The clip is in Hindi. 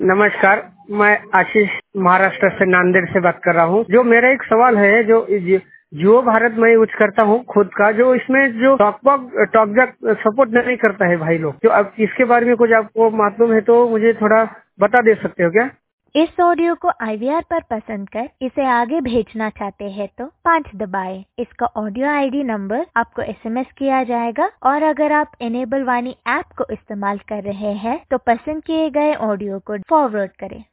नमस्कार, मैं आशीष महाराष्ट्र से नांदेड़ से बात कर रहा हूँ। जो मेरा एक सवाल है, जो जियो भारत मैं यूज करता हूँ खुद का, जो इसमें जो टॉकबैक सपोर्ट नहीं करता है भाई लोग, जो अब इसके बारे में कुछ आपको मालूम है तो मुझे थोड़ा बता दे सकते हो क्या? इस ऑडियो को IVR पर पसंद कर इसे आगे भेजना चाहते हैं तो 5 दबाएं। इसका ऑडियो ID नंबर आपको SMS किया जाएगा और अगर आप इनेबल वाणी ऐप को इस्तेमाल कर रहे हैं तो पसंद किए गए ऑडियो को फॉरवर्ड करें।